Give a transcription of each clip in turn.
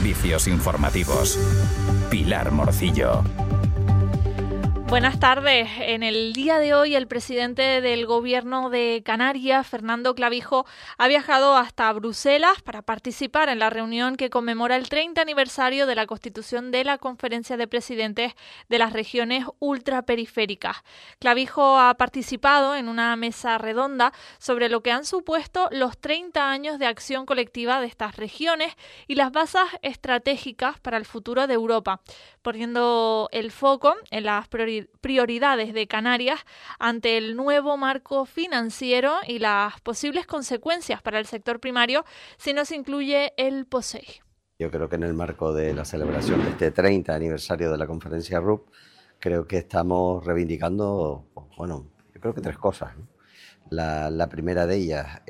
Servicios informativos. Pilar Morcillo. Buenas tardes. En el día de hoy, el presidente del Gobierno de Canarias, Fernando Clavijo, ha viajado hasta Bruselas para participar en la reunión que conmemora el 30 aniversario de la constitución de la Conferencia de Presidentes de las Regiones Ultraperiféricas. Clavijo ha participado en una mesa redonda sobre lo que han supuesto los 30 años de acción colectiva de estas regiones y las bases estratégicas para el futuro de Europa, poniendo el foco en las prioridades de Canarias ante el nuevo marco financiero y las posibles consecuencias para el sector primario si no se incluye el POSEI. Yo creo que en el marco de la celebración de este 30 aniversario de la conferencia RUP, creo que estamos reivindicando, yo creo que tres cosas, ¿no? La primera de ellas,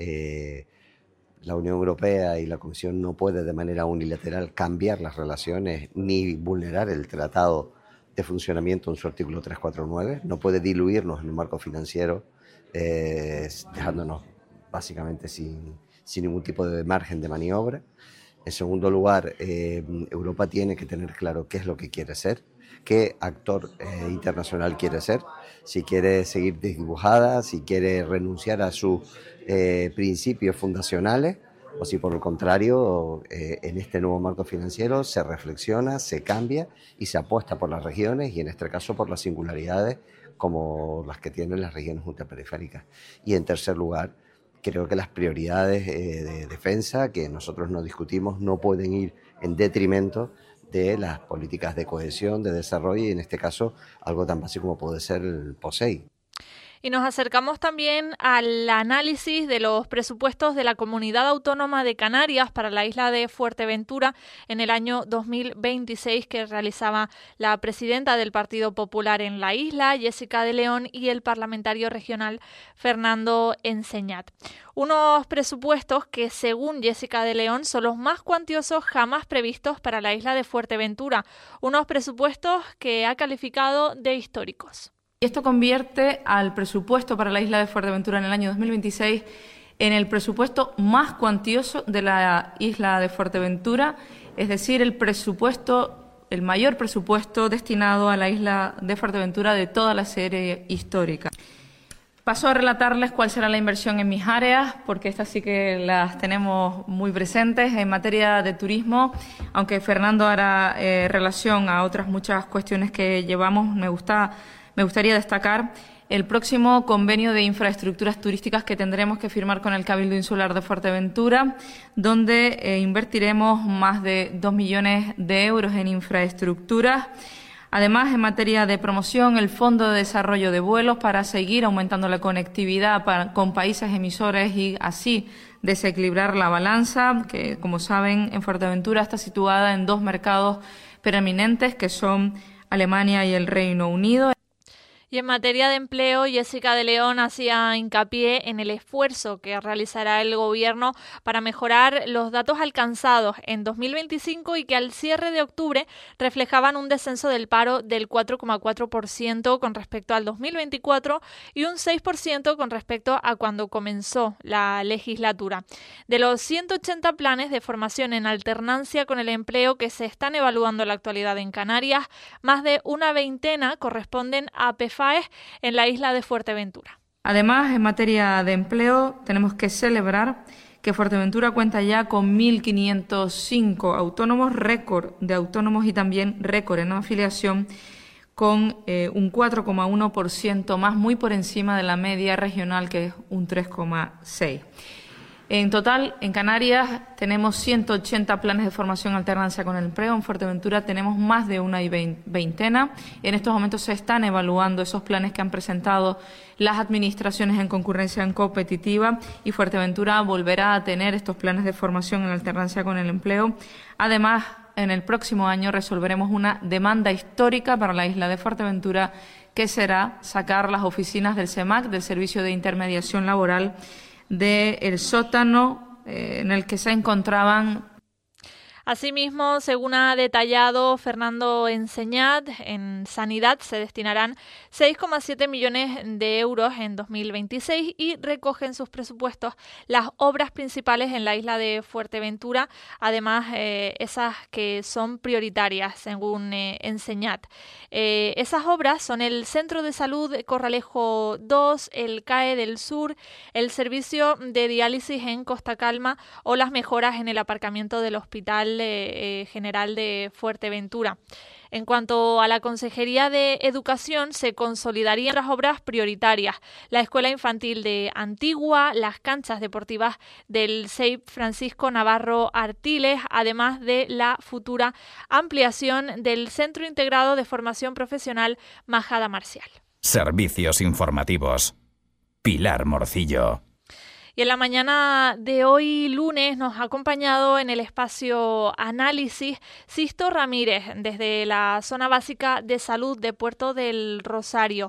la Unión Europea y la Comisión no puede de manera unilateral cambiar las relaciones ni vulnerar el tratado de funcionamiento en su artículo 349, no puede diluirnos en un marco financiero, dejándonos básicamente sin ningún tipo de margen de maniobra. En segundo lugar, Europa tiene que tener claro qué es lo que quiere ser, qué actor internacional quiere ser, si quiere seguir desdibujada, si quiere renunciar a sus principios fundacionales, o si por el contrario, en este nuevo marco financiero se reflexiona, se cambia y se apuesta por las regiones y en este caso por las singularidades como las que tienen las regiones ultraperiféricas. Y en tercer lugar, creo que las prioridades de defensa que nosotros no discutimos no pueden ir en detrimento de las políticas de cohesión, de desarrollo y en este caso algo tan básico como puede ser el POSEI. Y nos acercamos también al análisis de los presupuestos de la Comunidad Autónoma de Canarias para la isla de Fuerteventura en el año 2026 que realizaba la presidenta del Partido Popular en la isla, Jessica de León, y el parlamentario regional Fernando Enseñat. Unos presupuestos que, según Jessica de León, son los más cuantiosos jamás previstos para la isla de Fuerteventura. Unos presupuestos que ha calificado de históricos. Y esto convierte al presupuesto para la isla de Fuerteventura en el año 2026 en el presupuesto más cuantioso de la isla de Fuerteventura, es decir, el mayor presupuesto destinado a la isla de Fuerteventura de toda la serie histórica. Paso a relatarles cuál será la inversión en mis áreas, porque estas sí que las tenemos muy presentes. En materia de turismo, aunque Fernando hará relación a otras muchas cuestiones que llevamos, me gustaría destacar el próximo convenio de infraestructuras turísticas que tendremos que firmar con el Cabildo Insular de Fuerteventura, donde invertiremos más de 2 millones de euros en infraestructuras. Además, en materia de promoción, el Fondo de Desarrollo de Vuelos para seguir aumentando la conectividad con países emisores y así desequilibrar la balanza, que, como saben, en Fuerteventura está situada en dos mercados preeminentes, que son Alemania y el Reino Unido. Y en materia de empleo, Jessica de León hacía hincapié en el esfuerzo que realizará el Gobierno para mejorar los datos alcanzados en 2025 y que al cierre de octubre reflejaban un descenso del paro del 4,4% con respecto al 2024 y un 6% con respecto a cuando comenzó la legislatura. De los 180 planes de formación en alternancia con el empleo que se están evaluando en la actualidad en Canarias, más de una veintena corresponden a PEFAES en la isla de Fuerteventura. Además, en materia de empleo, tenemos que celebrar que Fuerteventura cuenta ya con 1.505 autónomos, récord de autónomos y también récord en afiliación, con un 4,1% más, muy por encima de la media regional, que es un 3,6%. En total, en Canarias tenemos 180 planes de formación alternancia con el empleo. En Fuerteventura tenemos más de una veintena. En estos momentos se están evaluando esos planes que han presentado las administraciones en concurrencia en competitiva y Fuerteventura volverá a tener estos planes de formación en alternancia con el empleo. Además, en el próximo año resolveremos una demanda histórica para la isla de Fuerteventura, que será sacar las oficinas del SEMAC, del Servicio de Intermediación Laboral, del sótano en el que se encontraban. Asimismo, según ha detallado Fernando Enseñat, en Sanidad se destinarán 6,7 millones de euros en 2026 y recoge en sus presupuestos las obras principales en la isla de Fuerteventura, además esas que son prioritarias, según Enseñat. Esas obras son el Centro de Salud Corralejo 2, el CAE del Sur, el servicio de diálisis en Costa Calma o las mejoras en el aparcamiento del Hospital General de Fuerteventura. En cuanto a la Consejería de Educación, se consolidarían otras obras prioritarias: la Escuela Infantil de Antigua, las canchas deportivas del CEIP Francisco Navarro Artiles, además de la futura ampliación del Centro Integrado de Formación Profesional Majada Marcial. Servicios informativos. Pilar Morcillo. Y en la mañana de hoy, lunes, nos ha acompañado en el espacio Análisis Sisto Ramírez, desde la Zona Básica de Salud de Puerto del Rosario.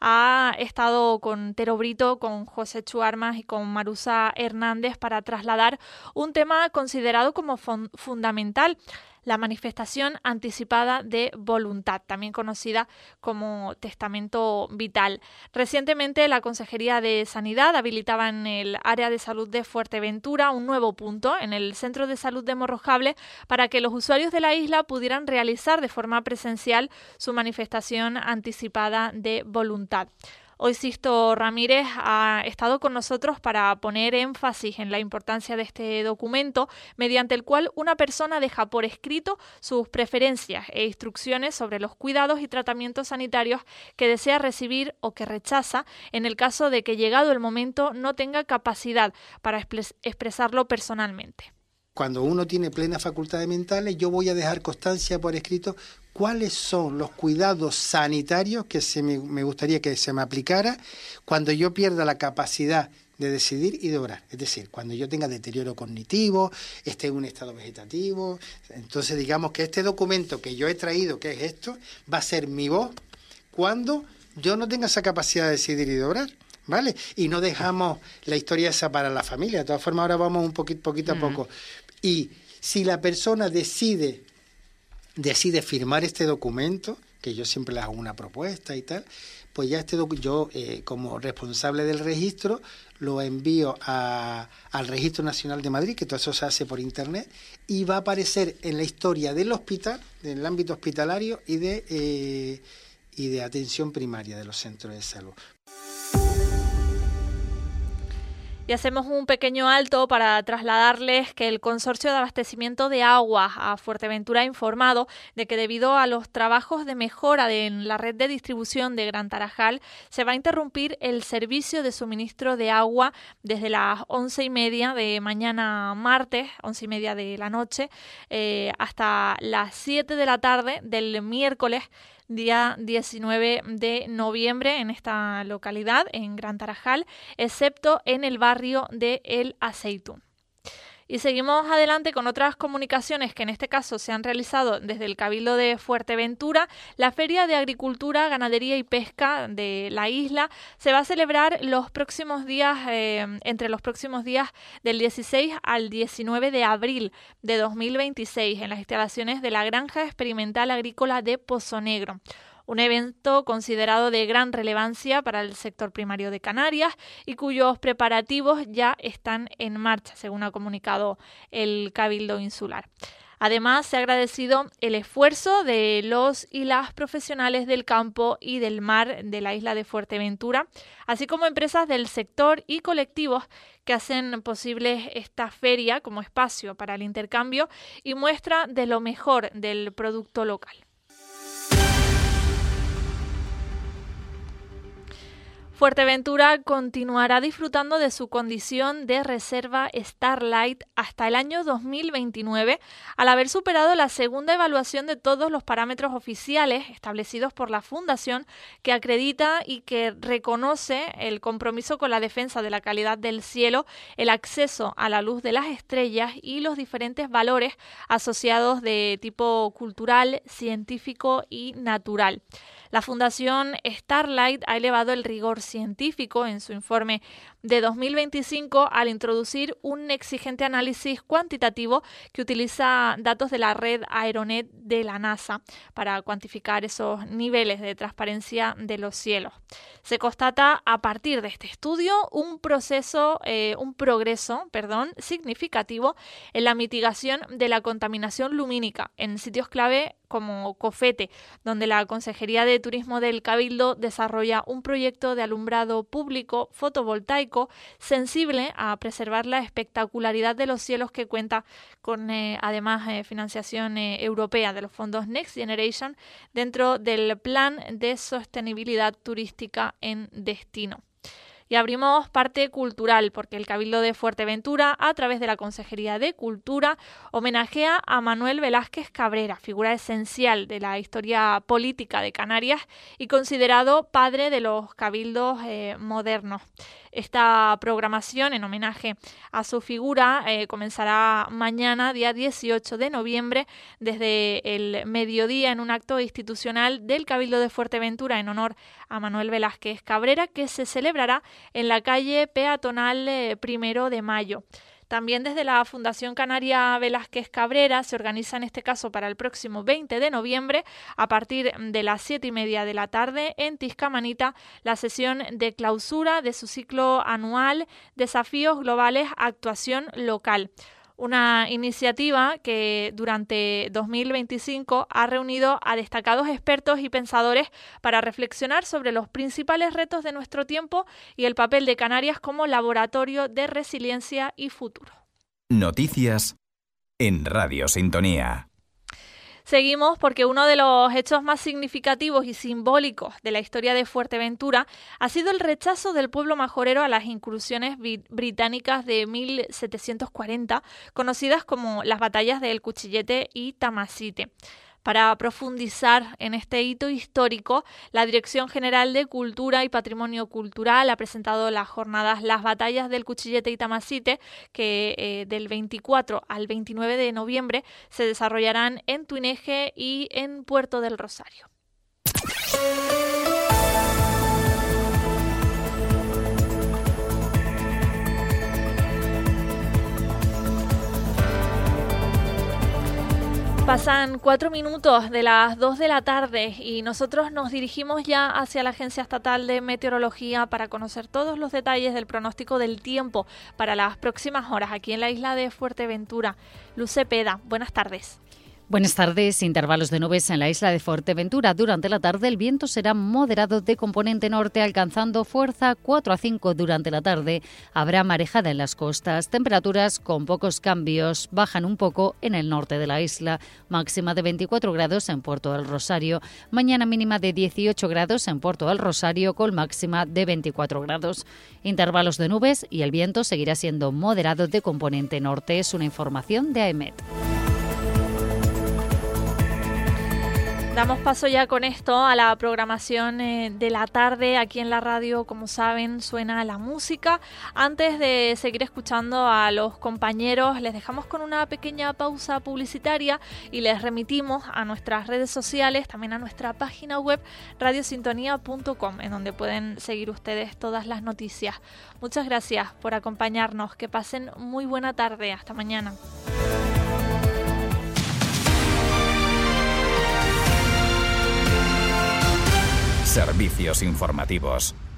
Ha estado con Tero Brito, con José Chuarmas y con Marusa Hernández para trasladar un tema considerado como fundamental: la manifestación anticipada de voluntad, también conocida como testamento vital. Recientemente, la Consejería de Sanidad habilitaba en el área de salud de Fuerteventura un nuevo punto en el Centro de Salud de Morrojable para que los usuarios de la isla pudieran realizar de forma presencial su manifestación anticipada de voluntad. Hoy Sisto Ramírez ha estado con nosotros para poner énfasis en la importancia de este documento, mediante el cual una persona deja por escrito sus preferencias e instrucciones sobre los cuidados y tratamientos sanitarios que desea recibir o que rechaza, en el caso de que, llegado el momento, no tenga capacidad para expresarlo personalmente. Cuando uno tiene plenas facultades mentales, yo voy a dejar constancia por escrito cuáles son los cuidados sanitarios que me gustaría que se me aplicara cuando yo pierda la capacidad de decidir y de obrar. Es decir, cuando yo tenga deterioro cognitivo, esté en un estado vegetativo. Entonces, digamos que este documento que yo he traído, que es esto, va a ser mi voz cuando yo no tenga esa capacidad de decidir y de obrar. ¿Vale? Y no dejamos la historia esa para la familia. De todas formas, ahora vamos un poquito a poco. Y si la persona decide firmar este documento, que yo siempre le hago una propuesta y tal, pues ya yo como responsable del registro lo envío al Registro Nacional de Madrid, que todo eso se hace por internet, y va a aparecer en la historia del hospital, del ámbito hospitalario y de atención primaria de los centros de salud. Y hacemos un pequeño alto para trasladarles que el Consorcio de Abastecimiento de Agua a Fuerteventura ha informado de que, debido a los trabajos de mejora en la red de distribución de Gran Tarajal, se va a interrumpir el servicio de suministro de agua desde las 11:30 de mañana martes, 11:30 de la noche, hasta las 7 de la tarde del miércoles, día 19 de noviembre, en esta localidad, en Gran Tarajal, excepto en el barrio de El Aceitún. Y seguimos adelante con otras comunicaciones que en este caso se han realizado desde el Cabildo de Fuerteventura. La Feria de Agricultura, Ganadería y Pesca de la isla se va a celebrar los próximos días, entre los próximos días del 16 al 19 de abril de 2026 en las instalaciones de la Granja Experimental Agrícola de Pozo Negro. Un evento considerado de gran relevancia para el sector primario de Canarias y cuyos preparativos ya están en marcha, según ha comunicado el Cabildo Insular. Además, se ha agradecido el esfuerzo de los y las profesionales del campo y del mar de la isla de Fuerteventura, así como empresas del sector y colectivos que hacen posible esta feria como espacio para el intercambio y muestra de lo mejor del producto local. Fuerteventura continuará disfrutando de su condición de reserva Starlight hasta el año 2029, al haber superado la segunda evaluación de todos los parámetros oficiales establecidos por la Fundación, que acredita y que reconoce el compromiso con la defensa de la calidad del cielo, el acceso a la luz de las estrellas y los diferentes valores asociados de tipo cultural, científico y natural. La Fundación Starlight ha elevado el rigor científico en su informe de 2025 al introducir un exigente análisis cuantitativo que utiliza datos de la red Aeronet de la NASA para cuantificar esos niveles de transparencia de los cielos. Se constata a partir de este estudio un progreso significativo en la mitigación de la contaminación lumínica en sitios clave como Cofete, donde la Consejería de Turismo del Cabildo desarrolla un proyecto de alumbrado público fotovoltaico sensible a preservar la espectacularidad de los cielos, que cuenta con además financiación europea de los fondos Next Generation dentro del Plan de Sostenibilidad Turística en Destino. Y abrimos parte cultural, porque el Cabildo de Fuerteventura, a través de la Consejería de Cultura, homenajea a Manuel Velázquez Cabrera, figura esencial de la historia política de Canarias y considerado padre de los cabildos modernos. Esta programación en homenaje a su figura comenzará mañana, día 18 de noviembre, desde el mediodía en un acto institucional del Cabildo de Fuerteventura en honor a Manuel Velázquez Cabrera, que se celebrará en la calle peatonal 1 de Mayo. También desde la Fundación Canaria Velázquez Cabrera se organiza en este caso para el próximo 20 de noviembre a partir de las 7:30 de la tarde en Tiscamanita la sesión de clausura de su ciclo anual Desafíos Globales Actuación Local. Una iniciativa que durante 2025 ha reunido a destacados expertos y pensadores para reflexionar sobre los principales retos de nuestro tiempo y el papel de Canarias como laboratorio de resiliencia y futuro. Noticias en Radio Sintonía. Seguimos porque uno de los hechos más significativos y simbólicos de la historia de Fuerteventura ha sido el rechazo del pueblo majorero a las incursiones británicas de 1740, conocidas como las batallas del Cuchillete y Tamasite. Para profundizar en este hito histórico, la Dirección General de Cultura y Patrimonio Cultural ha presentado las jornadas Las Batallas del Cuchillete y Tamasite, que del 24 al 29 de noviembre se desarrollarán en Tuineje y en Puerto del Rosario. Pasan 4 minutos de las 2 de la tarde y nosotros nos dirigimos ya hacia la Agencia Estatal de Meteorología para conocer todos los detalles del pronóstico del tiempo para las próximas horas aquí en la isla de Fuerteventura. Luz Cepeda, buenas tardes. Buenas tardes. Intervalos de nubes en la isla de Fuerteventura. Durante la tarde el viento será moderado de componente norte, alcanzando fuerza 4 a 5 durante la tarde. Habrá marejada en las costas. Temperaturas con pocos cambios. Bajan un poco en el norte de la isla. Máxima de 24 grados en Puerto del Rosario. Mañana mínima de 18 grados en Puerto del Rosario, con máxima de 24 grados. Intervalos de nubes y el viento seguirá siendo moderado de componente norte. Es una información de AEMET. Damos paso ya con esto a la programación de la tarde. Aquí en la radio, como saben, suena la música. Antes de seguir escuchando a los compañeros, les dejamos con una pequeña pausa publicitaria y les remitimos a nuestras redes sociales, también a nuestra página web radiosintonía.com, en donde pueden seguir ustedes todas las noticias. Muchas gracias por acompañarnos. Que pasen muy buena tarde. Hasta mañana. Servicios informativos.